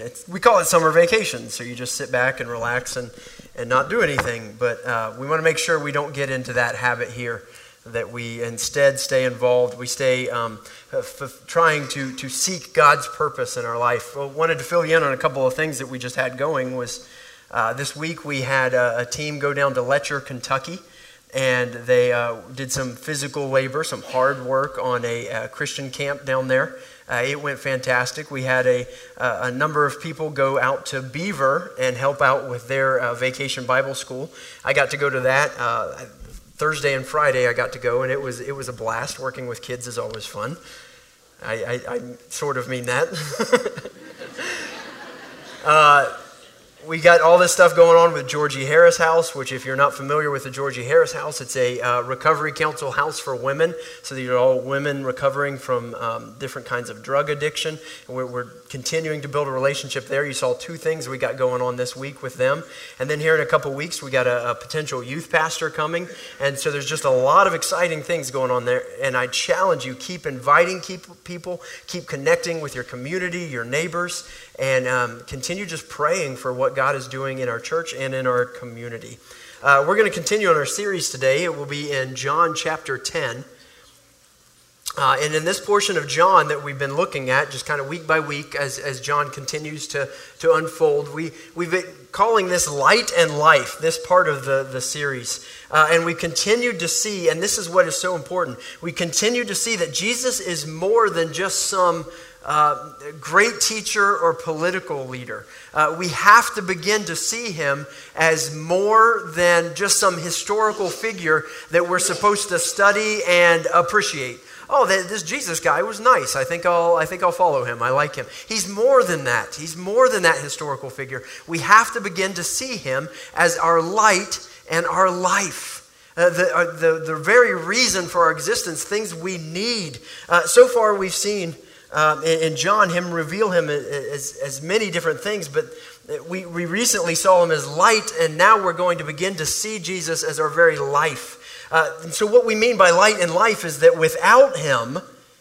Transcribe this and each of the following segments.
and we call it summer vacation, so you just sit back and relax and not do anything. But we want to make sure we don't get into that habit here, that we instead stay involved. We stay trying to seek God's purpose in our life. Well, wanted to fill you in on a couple of things that we just had going. Was this week we had a team go down to Letcher, Kentucky, and they did some physical labor, some hard work on a Christian camp down there. It went fantastic. We had a number of people go out to Beaver and help out with their vacation Bible school. I got to go to that Thursday and Friday. I got to go, and it was a blast. Working with kids is always fun. I sort of mean that. We got all this stuff going on with Georgie Harris House, which if you're not familiar with the Georgie Harris House, it's a recovery council house for women. So these are all women recovering from different kinds of drug addiction. And we're continuing to build a relationship there. You saw two things we got going on this week with them. And then here in a couple weeks, we got a potential youth pastor coming. And so there's just a lot of exciting things going on there. And I challenge you, keep inviting people, keep connecting with your community, your neighbors, and continue just praying for what God is doing in our church and in our community. We're going to continue on our series today. It will be in John chapter 10. And in this portion of John that we've been looking at, just kind of week by week as John continues to unfold, we've been calling this Light and Life, this part of the series. And we continued to see, and this is what is so important, we continue to see that Jesus is more than just some great teacher or political leader. We have to begin to see him as more than just some historical figure that we're supposed to study and appreciate. Oh, this Jesus guy was nice. I think I'll follow him. I like him. He's more than that. He's more than that historical figure. We have to begin to see him as our light and our life. The very reason for our existence, things we need. So far we've seen in John, him reveal him as many different things, but we recently saw him as light, and now we're going to begin to see Jesus as our very life. And so what we mean by light and life is that without him,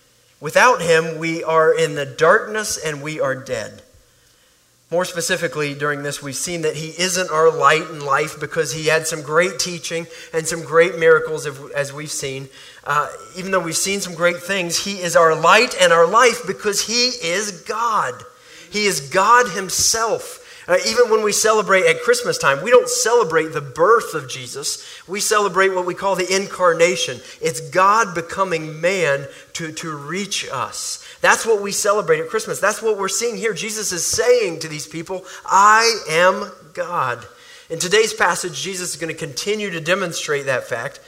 we are in the darkness and we are dead. More specifically, during this, we've seen that he isn't our light and life because he had some great teaching and some great miracles, as we've seen. Even though we've seen some great things, he is our light and our life because he is God. He is God himself. Even when we celebrate at Christmas time, we don't celebrate the birth of Jesus. We celebrate what we call the incarnation. It's God becoming man to reach us. That's what we celebrate at Christmas. That's what we're seeing here. Jesus is saying to these people, I am God. In today's passage, Jesus is going to continue to demonstrate that fact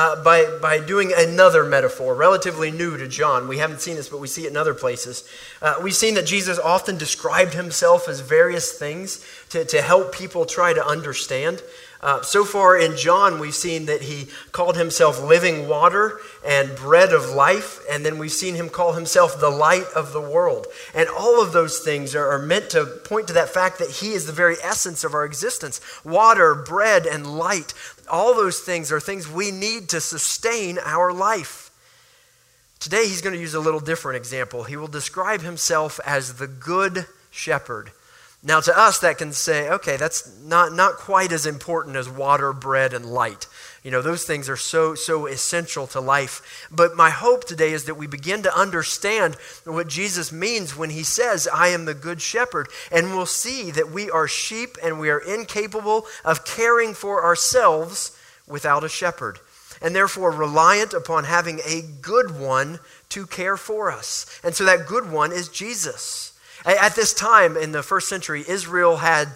by doing another metaphor, relatively new to John. We haven't seen this, but we see it in other places. We've seen that Jesus often described himself as various things to help people try to understand. So far in John, we've seen that he called himself living water and bread of life, and then we've seen him call himself the light of the world. And all of those things are meant to point to that fact that he is the very essence of our existence. Water, bread, and light, all those things are things we need to sustain our life. Today, he's going to use a little different example. He will describe himself as the good shepherd. Now, to us, that can say, okay, that's not quite as important as water, bread, and light. You know, those things are so essential to life. But my hope today is that we begin to understand what Jesus means when he says, I am the good shepherd. And we'll see that we are sheep and we are incapable of caring for ourselves without a shepherd. And therefore reliant upon having a good one to care for us. And so that good one is Jesus. At this time in the first century, Israel had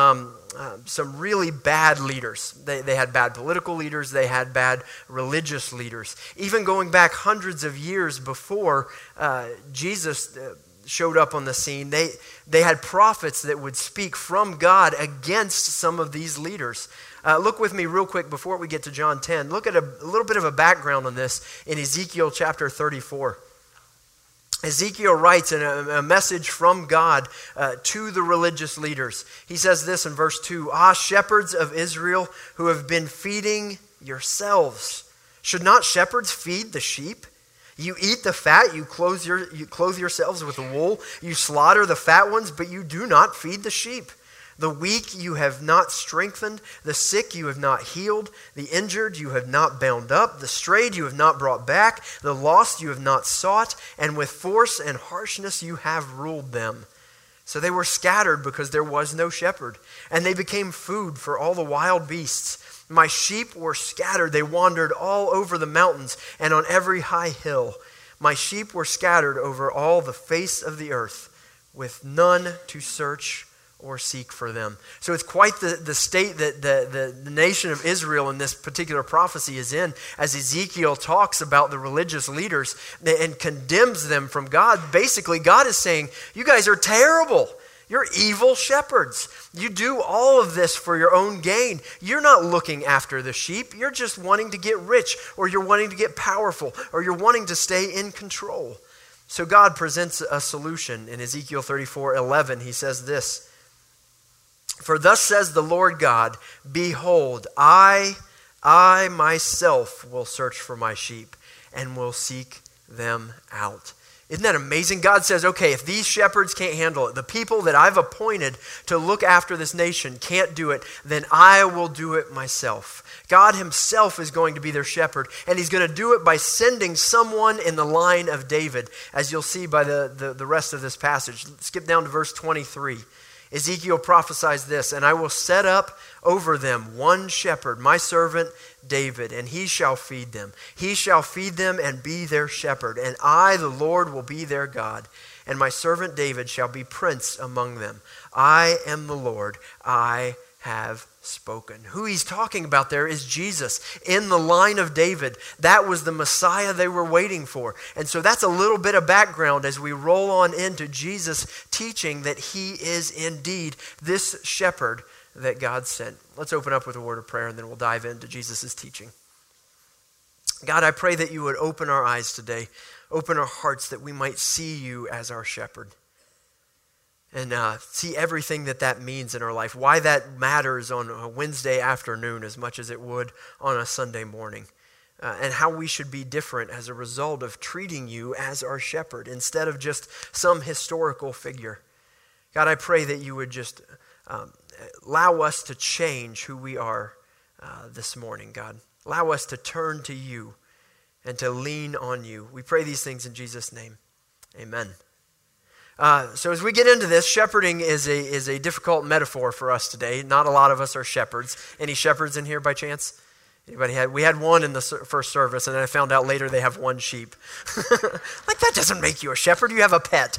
some really bad leaders. They had bad political leaders. They had bad religious leaders. Even going back hundreds of years before Jesus showed up on the scene, they had prophets that would speak from God against some of these leaders. Look with me real quick before we get to John 10. Look at a little bit of a background on this in Ezekiel chapter 34. Ezekiel writes in a message from God to the religious leaders. He says this in verse 2, Ah, shepherds of Israel who have been feeding yourselves. Should not shepherds feed the sheep? You eat the fat, you clothe yourselves with the wool, you slaughter the fat ones, but you do not feed the sheep. The weak you have not strengthened, the sick you have not healed, the injured you have not bound up, the strayed you have not brought back, the lost you have not sought, and with force and harshness you have ruled them. So they were scattered because there was no shepherd, and they became food for all the wild beasts. My sheep were scattered, they wandered all over the mountains and on every high hill. My sheep were scattered over all the face of the earth, with none to search or seek for them. So it's quite the state that the nation of Israel in this particular prophecy is in, as Ezekiel talks about the religious leaders and condemns them from God. Basically, God is saying, you guys are terrible. You're evil shepherds. You do all of this for your own gain. You're not looking after the sheep. You're just wanting to get rich, or you're wanting to get powerful, or you're wanting to stay in control. So God presents a solution. In Ezekiel 34:11, he says this, "For thus says the Lord God, behold, I myself will search for my sheep and will seek them out." Isn't that amazing? God says, okay, if these shepherds can't handle it, the people that I've appointed to look after this nation can't do it, then I will do it myself. God himself is going to be their shepherd, and he's going to do it by sending someone in the line of David, as you'll see by the rest of this passage. Skip down to verse 23. Ezekiel prophesies this, "And I will set up over them one shepherd, my servant David, and he shall feed them. He shall feed them and be their shepherd. And I, the Lord, will be their God. And my servant David shall be prince among them. I am the Lord. I have spoken." Who he's talking about there is Jesus in the line of David. That was the Messiah they were waiting for. And so that's a little bit of background as we roll on into Jesus teaching that he is indeed this shepherd that God sent. Let's open up with a word of prayer and then we'll dive into Jesus' teaching. God, I pray that you would open our eyes today, open our hearts that we might see you as our shepherd. And see everything that means in our life. Why that matters on a Wednesday afternoon as much as it would on a Sunday morning. And how we should be different as a result of treating you as our shepherd instead of just some historical figure. God, I pray that you would just allow us to change who we are this morning, God. Allow us to turn to you and to lean on you. We pray these things in Jesus' name. Amen. So as we get into this, shepherding is a difficult metaphor for us today. Not a lot of us are shepherds. Any shepherds in here by chance? Anybody we had one in the first service, and then I found out later they have one sheep. Like, that doesn't make you a shepherd. You have a pet.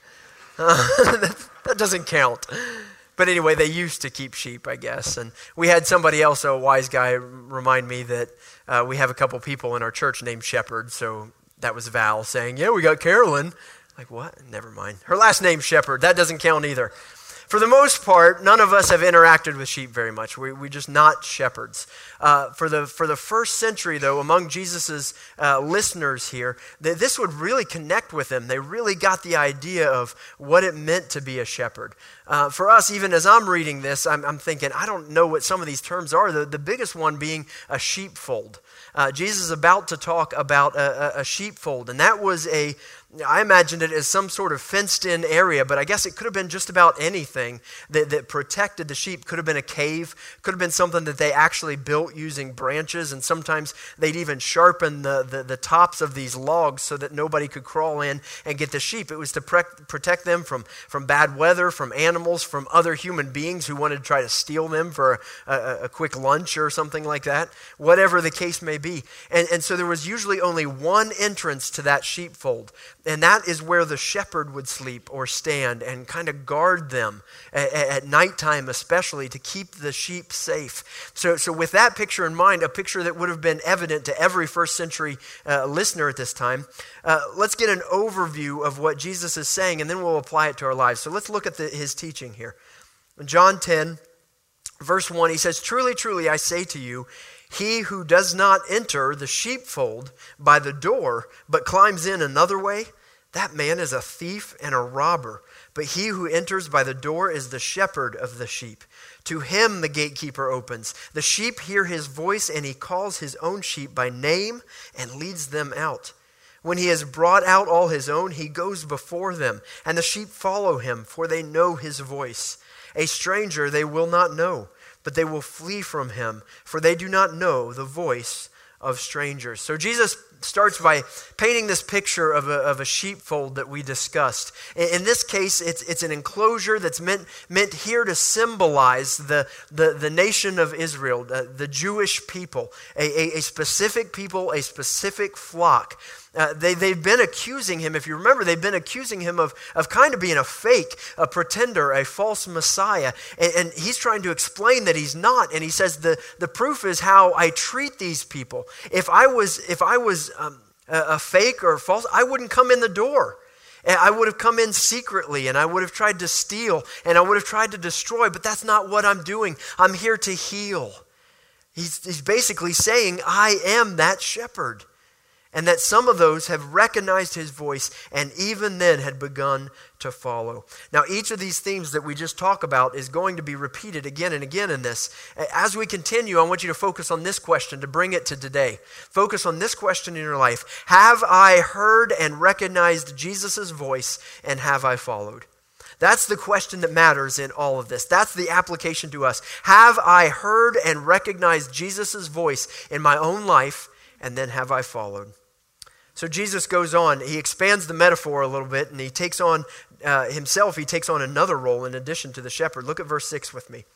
That doesn't count. But anyway, they used to keep sheep, I guess. And we had somebody else, a wise guy, remind me that we have a couple people in our church named Shepherd. So that was Val saying, yeah, we got Carolyn. Like, what? Never mind. Her last name's Shepherd. That doesn't count either. For the most part, none of us have interacted with sheep very much. We're just not shepherds. For the first century, though, among Jesus' listeners here, this would really connect with them. They really got the idea of what it meant to be a shepherd. For us, even as I'm reading this, I'm thinking, I don't know what some of these terms are. The biggest one being a sheepfold. Jesus is about to talk about a sheepfold, and that was I imagined it as some sort of fenced-in area, but I guess it could have been just about anything that protected the sheep. Could have been a cave, could have been something that they actually built using branches, and sometimes they'd even sharpen the tops of these logs so that nobody could crawl in and get the sheep. It was to protect them from bad weather, from animals, from other human beings who wanted to try to steal them for a quick lunch or something like that, whatever the case may be. And so there was usually only one entrance to that sheepfold. And that is where the shepherd would sleep or stand and kind of guard them at nighttime, especially to keep the sheep safe. So with that picture in mind, a picture that would have been evident to every first century listener at this time, let's get an overview of what Jesus is saying, and then we'll apply it to our lives. So let's look at his teaching here. In John 10, verse 1, he says, "Truly, truly, I say to you, he who does not enter the sheepfold by the door, but climbs in another way, that man is a thief and a robber. But he who enters by the door is the shepherd of the sheep. To him the gatekeeper opens. The sheep hear his voice, and he calls his own sheep by name and leads them out. When he has brought out all his own, he goes before them, and the sheep follow him, for they know his voice. A stranger they will not know, but they will flee from him, for they do not know the voice of strangers. So Jesus starts by painting this picture of a sheepfold that we discussed. In this case, it's an enclosure that's meant here to symbolize the nation of Israel, the Jewish people, a specific people, a specific flock. They've been accusing him, if you remember, they've been accusing him of kind of being a fake, a pretender, a false Messiah. And he's trying to explain that he's not. And he says the proof is how I treat these people. If I was a fake or false, I wouldn't come in the door. I would have come in secretly, and I would have tried to steal, and I would have tried to destroy, but that's not what I'm doing. I'm here to heal. He's basically saying, I am that shepherd. And that some of those have recognized his voice and even then had begun to follow. Now, each of these themes that we just talked about is going to be repeated again and again in this. As we continue, I want you to focus on this question to bring it to today. Focus on this question in your life. Have I heard and recognized Jesus' voice, and have I followed? That's the question that matters in all of this. That's the application to us. Have I heard and recognized Jesus' voice in my own life, and then have I followed? So Jesus goes on, he expands the metaphor a little bit, and he takes on himself, he takes on another role in addition to the shepherd. Look at verse 6 with me.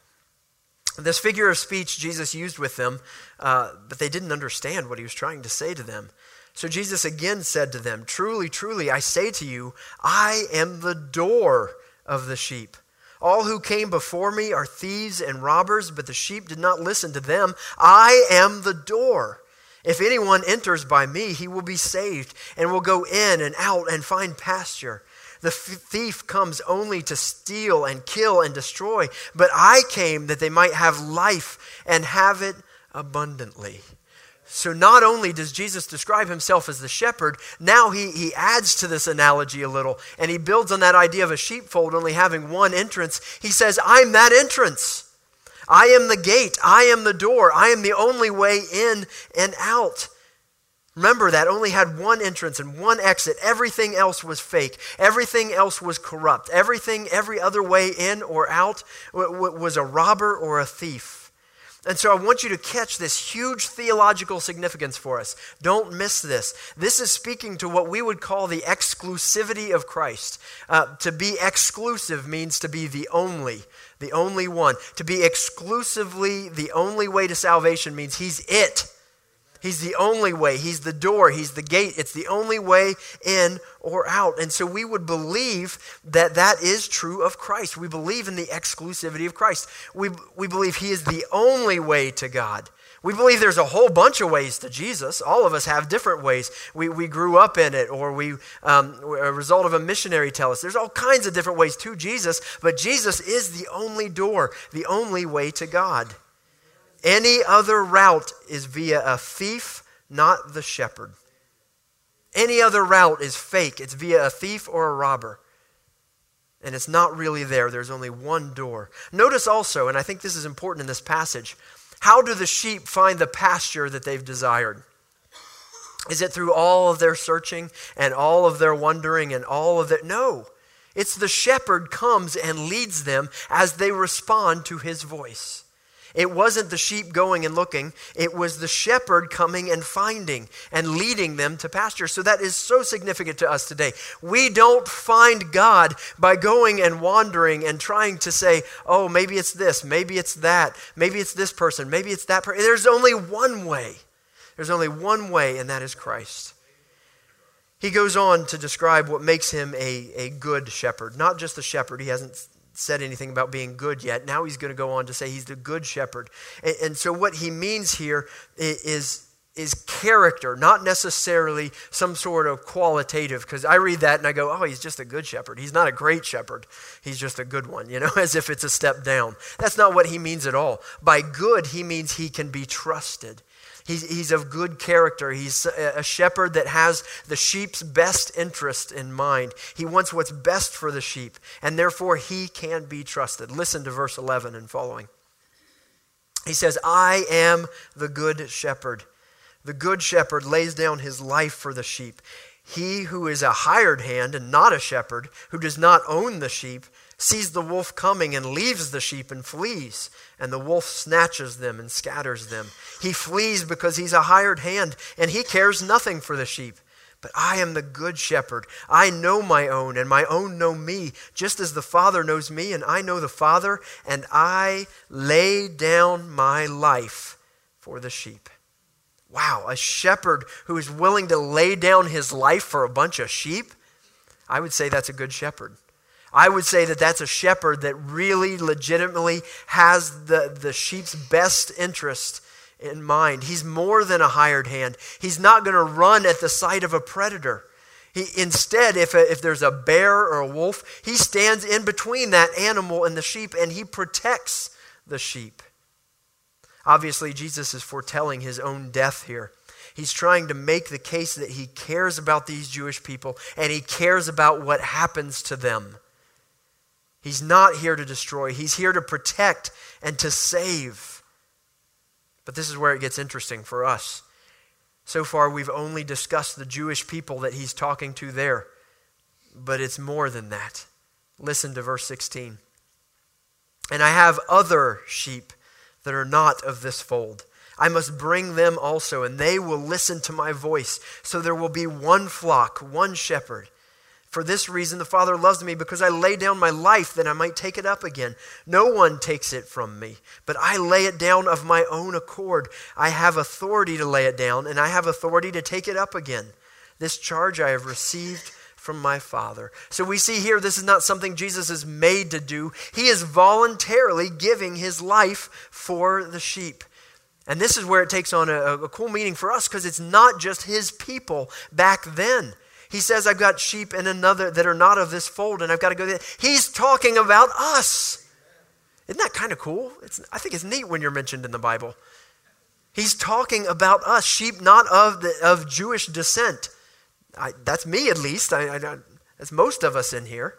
This figure of speech Jesus used with them, but they didn't understand what he was trying to say to them. So Jesus again said to them, truly, truly, I say to you, I am the door of the sheep. All who came before me are thieves and robbers, but the sheep did not listen to them. I am the door. If anyone enters by me, he will be saved and will go in and out and find pasture. The thief comes only to steal and kill and destroy, but I came that they might have life and have it abundantly. So not only does Jesus describe himself as the shepherd, now he adds to this analogy a little, and he builds on that idea of a sheepfold only having one entrance. He says, I'm that entrance. I am the gate. I am the door. I am the only way in and out. Remember, that only had one entrance and one exit. Everything else was fake. Everything else was corrupt. Every other way in or out was a robber or a thief. And so I want you to catch this huge theological significance for us. Don't miss this. This is speaking to what we would call the exclusivity of Christ. To be exclusive means to be the only one. To be exclusively the only way to salvation means he's it. He's the only way. He's the door. He's the gate. It's the only way in or out. And so we would believe that that is true of Christ. We believe in the exclusivity of Christ. We believe he is the only way to God. We believe there's a whole bunch of ways to Jesus. All of us have different ways. We grew up in it, or a result of a missionary tell us. There's all kinds of different ways to Jesus, but Jesus is the only door, the only way to God. Any other route is via a thief, not the shepherd. Any other route is fake. It's via a thief or a robber. And it's not really there. There's only one door. Notice also, and I think this is important in this passage, how do the sheep find the pasture that they've desired? Is it through all of their searching and all of their wandering and all of that? No. It's the shepherd comes and leads them as they respond to his voice. It wasn't the sheep going and looking. It was the shepherd coming and finding and leading them to pasture. So that is so significant to us today. We don't find God by going and wandering and trying to say, oh, maybe it's this, maybe it's that, maybe it's this person, maybe it's that person. There's only one way. There's only one way, and that is Christ. He goes on to describe what makes him a good shepherd. Not just a shepherd. He hasn't said anything about being good yet. Now he's going to go on to say he's the good shepherd. And so what he means here is character, not necessarily some sort of qualitative, because I read that and I go, oh, he's just a good shepherd. He's not a great shepherd. He's just a good one, as if it's a step down. That's not what he means at all. By good, he means he can be trusted. He's of good character. He's a shepherd that has the sheep's best interest in mind. He wants what's best for the sheep, and therefore he can be trusted. Listen to verse 11 and following. He says, I am the good shepherd. The good shepherd lays down his life for the sheep. He who is a hired hand and not a shepherd, who does not own the sheep, sees the wolf coming and leaves the sheep and flees, and the wolf snatches them and scatters them. He flees because he's a hired hand, and he cares nothing for the sheep. But I am the good shepherd. I know my own, and my own know me, just as the Father knows me, and I know the Father, and I lay down my life for the sheep. Wow, a shepherd who is willing to lay down his life for a bunch of sheep? I would say that's a good shepherd. I would say that that's a shepherd that really legitimately has the sheep's best interest in mind. He's more than a hired hand. He's not going to run at the sight of a predator. Instead, if there's a bear or a wolf, he stands in between that animal and the sheep, and he protects the sheep. Obviously, Jesus is foretelling his own death here. He's trying to make the case that he cares about these Jewish people, and he cares about what happens to them. He's not here to destroy. He's here to protect and to save. But this is where it gets interesting for us. So far, we've only discussed the Jewish people that he's talking to there. But it's more than that. Listen to verse 16. And I have other sheep that are not of this fold. I must bring them also, and they will listen to my voice. So there will be one flock, one shepherd. For this reason the Father loves me, because I lay down my life that I might take it up again. No one takes it from me, but I lay it down of my own accord. I have authority to lay it down, and I have authority to take it up again. This charge I have received from my Father. So we see here, this is not something Jesus is made to do. He is voluntarily giving his life for the sheep. And this is where it takes on a cool meaning for us, because it's not just his people back then. He says, I've got sheep in another that are not of this fold, and I've got to go there. He's talking about us. Isn't that kind of cool? I think it's neat when you're mentioned in the Bible. He's talking about us, sheep not of Jewish descent. That's me, at least. That's most of us in here.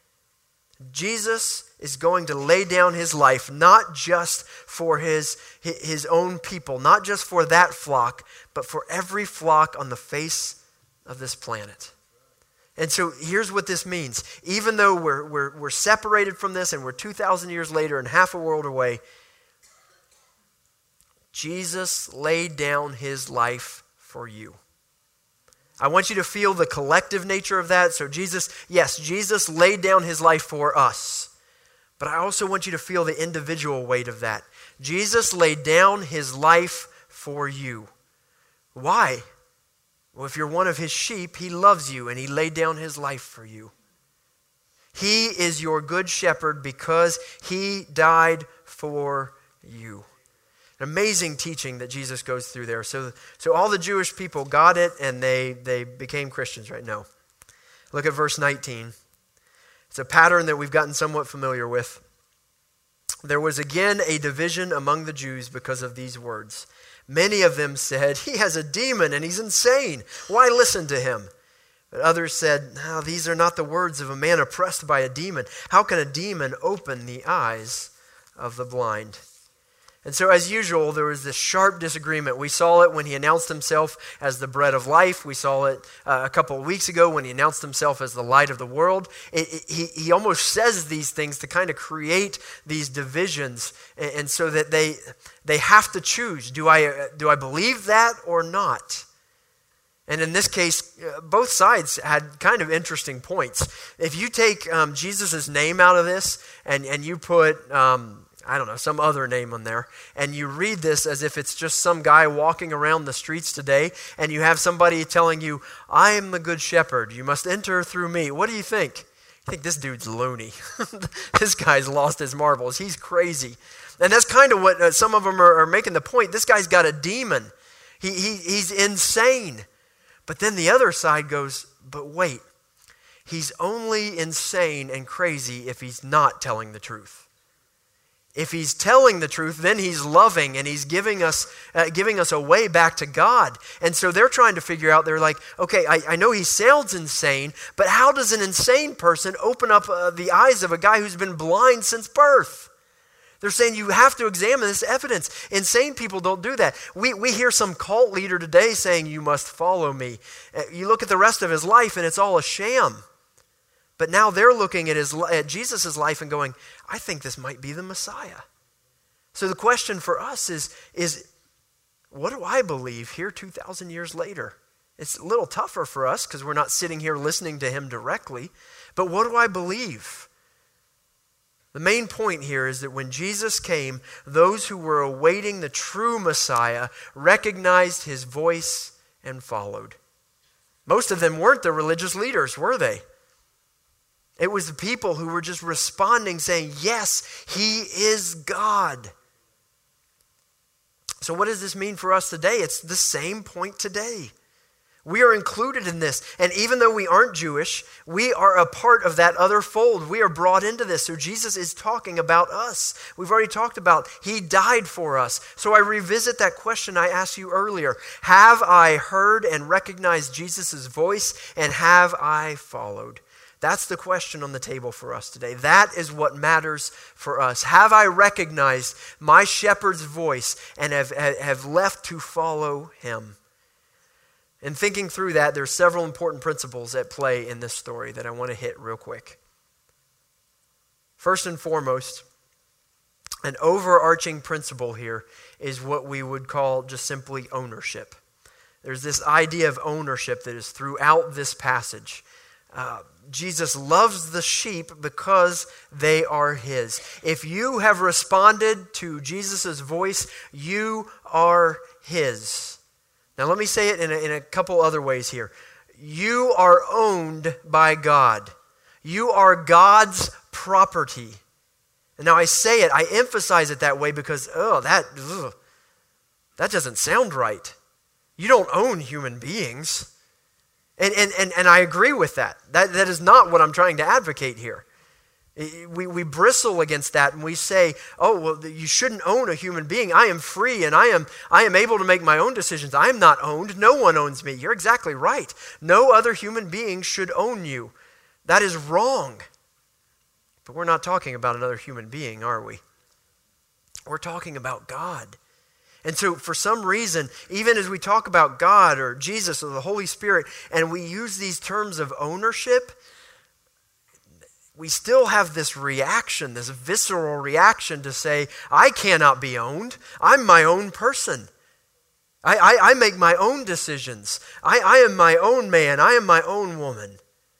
Jesus is going to lay down his life, not just for his own people, not just for that flock, but for every flock on the face of this planet. And so here's what this means. Even though we're separated from this and we're 2,000 years later and half a world away, Jesus laid down his life for you. I want you to feel the collective nature of that. So Jesus laid down his life for us. But I also want you to feel the individual weight of that. Jesus laid down his life for you. Why? Well, if you're one of his sheep, he loves you and he laid down his life for you. He is your good shepherd because he died for you. An amazing teaching that Jesus goes through there. So all the Jewish people got it and they became Christians right now. Look at verse 19. It's a pattern that we've gotten somewhat familiar with. There was again a division among the Jews because of these words. Many of them said, he has a demon and he's insane. Why listen to him? But others said, no, these are not the words of a man oppressed by a demon. How can a demon open the eyes of the blind? And so as usual, there was this sharp disagreement. We saw it when he announced himself as the bread of life. We saw it a couple of weeks ago when he announced himself as the light of the world. He almost says these things to kind of create these divisions, and so that they have to choose. Do I believe that or not? And in this case, both sides had kind of interesting points. If you take Jesus' name out of this and you put some other name on there, and you read this as if it's just some guy walking around the streets today, and you have somebody telling you, I am the good shepherd, you must enter through me. What do you think? You think this dude's loony. This guy's lost his marbles. He's crazy. And that's kind of what some of them are making the point. This guy's got a demon. He's insane. But then the other side goes, but wait, he's only insane and crazy if he's not telling the truth. If he's telling the truth, then he's loving and he's giving us a way back to God. And so they're trying to figure out, they're like, okay, I know he sounds insane, but how does an insane person open up the eyes of a guy who's been blind since birth? They're saying you have to examine this evidence. Insane people don't do that. We hear some cult leader today saying, you must follow me. You look at the rest of his life and it's all a sham. But now they're looking at Jesus' life and going, I think this might be the Messiah. So the question for us is what do I believe here 2,000 years later? It's a little tougher for us because we're not sitting here listening to him directly. But what do I believe? The main point here is that when Jesus came, those who were awaiting the true Messiah recognized his voice and followed. Most of them weren't the religious leaders, were they? It was the people who were just responding, saying, yes, he is God. So what does this mean for us today? It's the same point today. We are included in this. And even though we aren't Jewish, we are a part of that other fold. We are brought into this. So Jesus is talking about us. We've already talked about he died for us. So I revisit that question I asked you earlier. Have I heard and recognized Jesus' voice, and have I followed? That's the question on the table for us today. That is what matters for us. Have I recognized my shepherd's voice and have left to follow him? In thinking through that, there's several important principles at play in this story that I want to hit real quick. First and foremost, an overarching principle here is what we would call just simply ownership. There's this idea of ownership that is throughout this passage. Jesus loves the sheep because they are his. If you have responded to Jesus' voice, you are his. Now let me say it in a couple other ways here. You are owned by God. You are God's property. And now I say it, I emphasize it that way because, that doesn't sound right. You don't own human beings. And I agree with that. That is not what I'm trying to advocate here. We bristle against that and we say, you shouldn't own a human being. I am free and I am able to make my own decisions. I am not owned. No one owns me. You're exactly right. No other human being should own you. That is wrong. But we're not talking about another human being, are we? We're talking about God. And so for some reason, even as we talk about God or Jesus or the Holy Spirit, and we use these terms of ownership, we still have this reaction, this visceral reaction to say, I cannot be owned. I'm my own person. I make my own decisions. I am my own man. I am my own woman.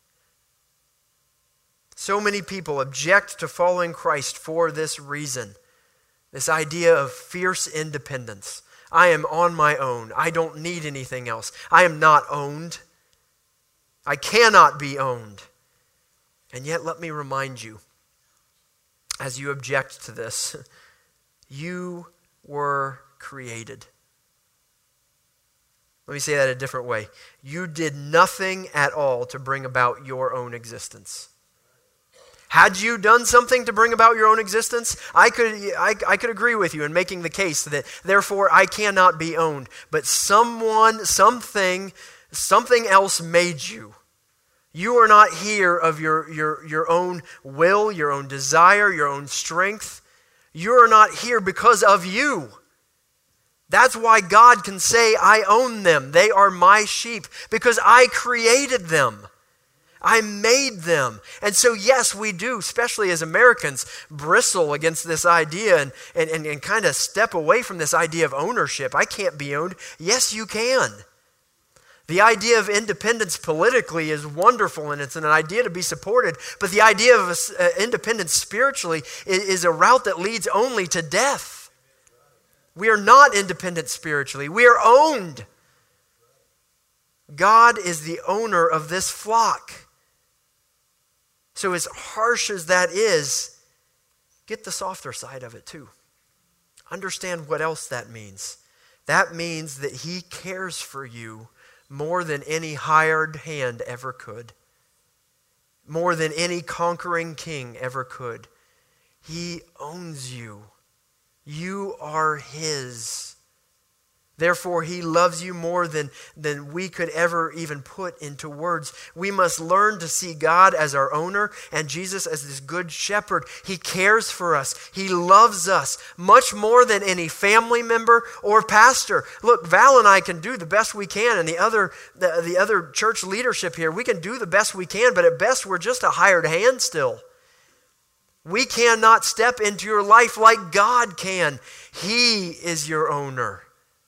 So many people object to following Christ for this reason. This idea of fierce independence. I am on my own. I don't need anything else. I am not owned. I cannot be owned. And yet, let me remind you, as you object to this, you were created. Let me say that a different way. You did nothing at all to bring about your own existence. Had you done something to bring about your own existence, I could agree with you in making the case that therefore I cannot be owned. But someone, something else made you. You are not here of your own will, your own desire, your own strength. You are not here because of you. That's why God can say, I own them. They are my sheep because I created them. I made them. And so yes, we do, especially as Americans, bristle against this idea and kind of step away from this idea of ownership. I can't be owned. Yes, you can. The idea of independence politically is wonderful and it's an idea to be supported, but the idea of independence spiritually is a route that leads only to death. We are not independent spiritually. We are owned. God is the owner of this flock. So as harsh as that is, get the softer side of it too. Understand what else that means. That means that he cares for you more than any hired hand ever could. More than any conquering king ever could. He owns you. You are his. Therefore, he loves you more than we could ever even put into words. We must learn to see God as our owner and Jesus as this good shepherd. He cares for us. He loves us much more than any family member or pastor. Look, Val and I can do the best we can, and the other church leadership here, we can do the best we can, but at best we're just a hired hand still. We cannot step into your life like God can. He is your owner.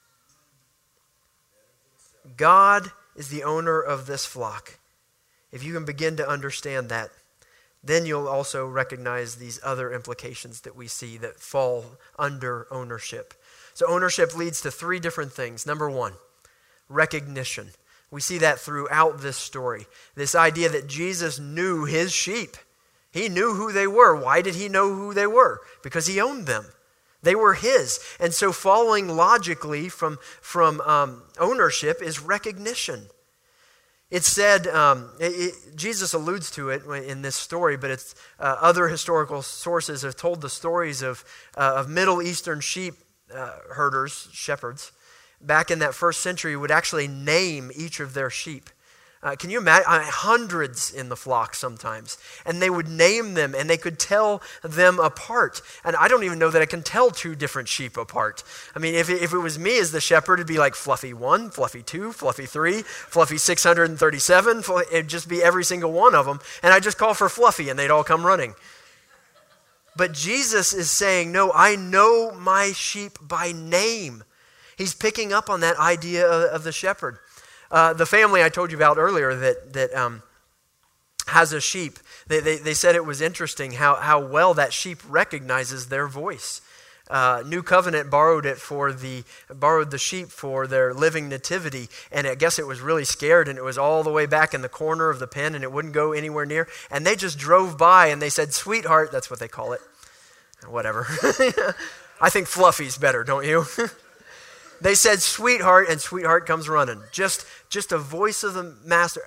God is the owner of this flock. If you can begin to understand that, then you'll also recognize these other implications that we see that fall under ownership. So ownership leads to three different things. Number one, recognition. We see that throughout this story. This idea that Jesus knew his sheep. He knew who they were. Why did he know who they were? Because he owned them. They were his. And so following logically from ownership is recognition. It's said, Jesus alludes to it in this story, but it's other historical sources have told the stories of Middle Eastern sheep herders, shepherds, back in that first century would actually name each of their sheep. Can you imagine? Hundreds in the flock sometimes. And they would name them and they could tell them apart. And I don't even know that I can tell two different sheep apart. I mean, if it was me as the shepherd, it'd be like Fluffy 1, Fluffy 2, Fluffy 3, Fluffy 637. It'd just be every single one of them. And I'd just call for Fluffy and they'd all come running. But Jesus is saying, no, I know my sheep by name. He's picking up on that idea of the shepherd. The family I told you about earlier that has a sheep, they said it was interesting how well that sheep recognizes their voice. New Covenant borrowed the sheep for their living nativity, and I guess it was really scared, and it was all the way back in the corner of the pen, and it wouldn't go anywhere near. And they just drove by, and they said, "Sweetheart," that's what they call it. Whatever. I think Fluffy's better, don't you? They said, "Sweetheart," and Sweetheart comes running. Just a voice of the master.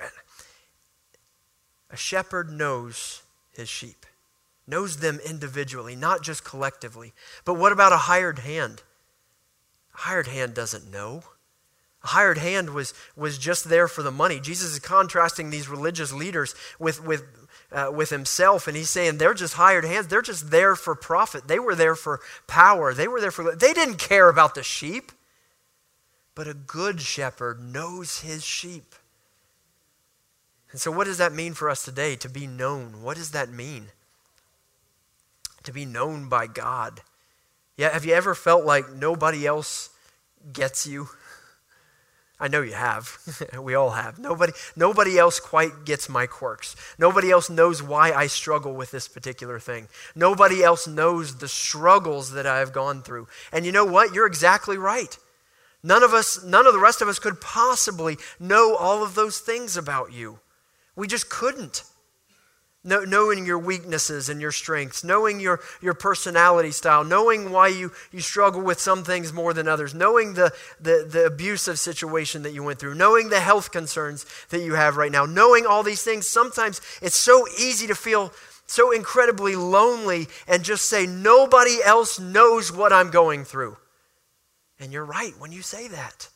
A shepherd knows his sheep, knows them individually, not just collectively. But what about a hired hand? A hired hand doesn't know. A hired hand was just there for the money. Jesus is contrasting these religious leaders with himself, and he's saying they're just hired hands. They're just there for profit. They were there for power. They didn't care about the sheep. But a good shepherd knows his sheep. And so what does that mean for us today, to be known? What does that mean? To be known by God. Yeah, have you ever felt like nobody else gets you? I know you have. We all have. Nobody else quite gets my quirks. Nobody else knows why I struggle with this particular thing. Nobody else knows the struggles that I have gone through. And you know what? You're exactly right. None of the rest of us could possibly know all of those things about you. We just couldn't. Knowing your weaknesses and your strengths, knowing your personality style, knowing why you struggle with some things more than others, knowing the abusive situation that you went through, knowing the health concerns that you have right now, knowing all these things. Sometimes it's so easy to feel so incredibly lonely and just say, nobody else knows what I'm going through. And you're right when you say that.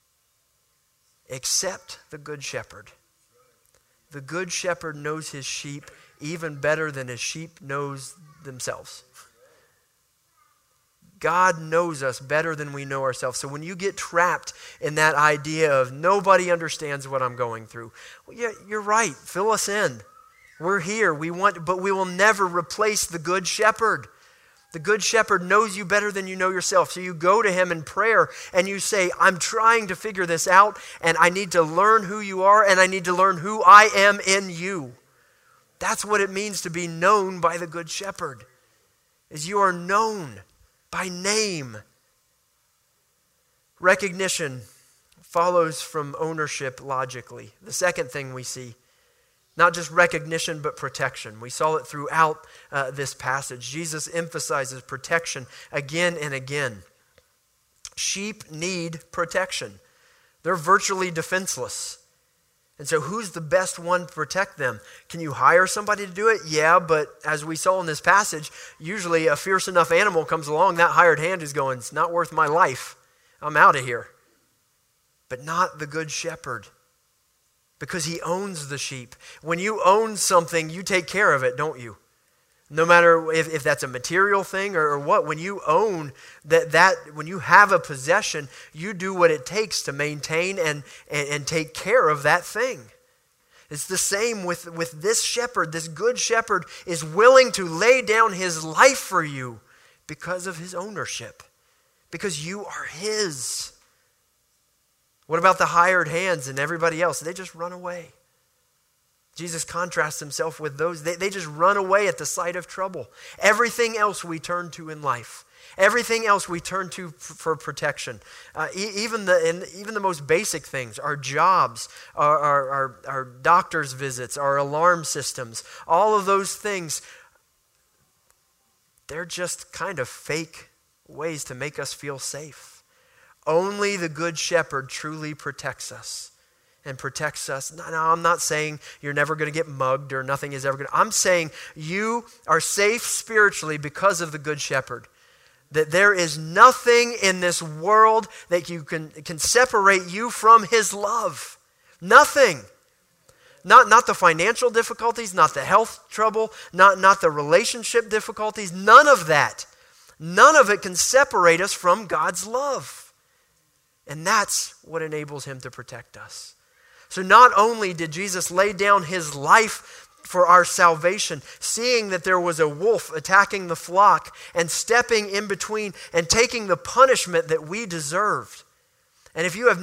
Except the good shepherd. The good shepherd knows his sheep even better than his sheep knows themselves. God knows us better than we know ourselves. So when you get trapped in that idea of nobody understands what I'm going through, well, yeah, you're right. Fill us in. We're here. But we will never replace the good shepherd. The good shepherd knows you better than you know yourself. So you go to him in prayer and you say, I'm trying to figure this out, and I need to learn who you are, and I need to learn who I am in you. That's what it means to be known by the good shepherd, is you are known by name. Recognition follows from ownership logically. The second thing we see, not just recognition, but protection. We saw it throughout this passage. Jesus emphasizes protection again and again. Sheep need protection. They're virtually defenseless. And so who's the best one to protect them? Can you hire somebody to do it? Yeah, but as we saw in this passage, usually a fierce enough animal comes along, that hired hand is going, it's not worth my life. I'm out of here. but not the good shepherd, because he owns the sheep. When you own something, you take care of it, don't you? No matter if that's a material thing or what, when you own that when you have a possession, you do what it takes to maintain and take care of that thing. It's the same with this shepherd. This good shepherd is willing to lay down his life for you because of his ownership, because you are his. What about the hired hands and everybody else? They just run away. Jesus contrasts himself with those. They just run away at the sight of trouble. Everything else we turn to in life. Everything else we turn to for protection. Even the most basic things, our jobs, our doctor's visits, our alarm systems, all of those things, they're just kind of fake ways to make us feel safe. Only the good shepherd truly protects us. And protects us. No, I'm not saying you're never going to get mugged or nothing is ever going to. I'm saying you are safe spiritually because of the good shepherd. That there is nothing in this world that you can separate you from his love. Nothing. Not the financial difficulties, not the health trouble, not the relationship difficulties, none of that. None of it can separate us from God's love. And that's what enables him to protect us. So not only did Jesus lay down his life for our salvation, seeing that there was a wolf attacking the flock and stepping in between and taking the punishment that we deserved. And if you have